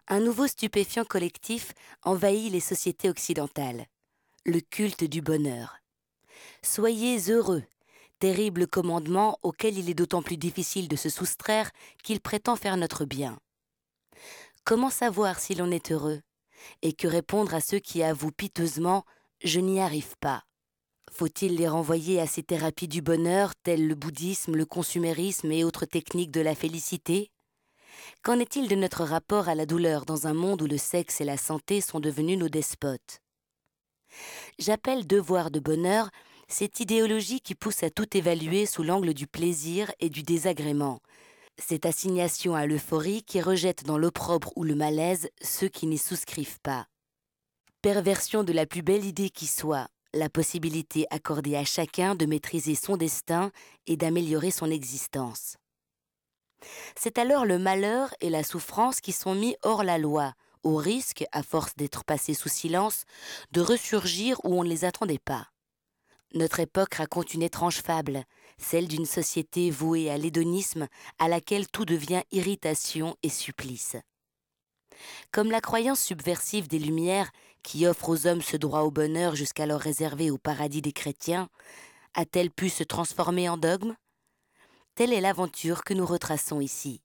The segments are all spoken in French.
Un nouveau stupéfiant collectif envahit les sociétés occidentales, le culte du bonheur. Soyez heureux, terrible commandement auquel il est d'autant plus difficile de se soustraire qu'il prétend faire notre bien. Comment savoir si l'on est heureux? Et que répondre à ceux qui avouent piteusement « je n'y arrive pas ». Faut-il les renvoyer à ces thérapies du bonheur telles le bouddhisme, le consumérisme et autres techniques de la félicité? Qu'en est-il de notre rapport à la douleur dans un monde où le sexe et la santé sont devenus nos despotes? J'appelle devoir de bonheur cette idéologie qui pousse à tout évaluer sous l'angle du plaisir et du désagrément, cette assignation à l'euphorie qui rejette dans l'opprobre ou le malaise ceux qui n'y souscrivent pas. Perversion de la plus belle idée qui soit, la possibilité accordée à chacun de maîtriser son destin et d'améliorer son existence. C'est alors le malheur et la souffrance qui sont mis hors la loi, au risque, à force d'être passés sous silence, de ressurgir où on ne les attendait pas. Notre époque raconte une étrange fable, celle d'une société vouée à l'hédonisme, à laquelle tout devient irritation et supplice. Comme la croyance subversive des Lumières, qui offre aux hommes ce droit au bonheur jusqu'alors réservé au paradis des chrétiens, a-t-elle pu se transformer en dogme? Telle est l'aventure que nous retraçons ici.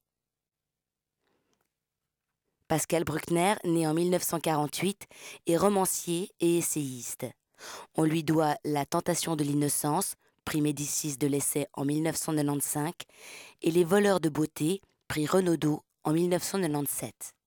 Pascal Bruckner, né en 1948, est romancier et essayiste. On lui doit La tentation de l'innocence, prix Médicis de l'essai en 1995, et Les voleurs de beauté, prix Renaudot en 1997.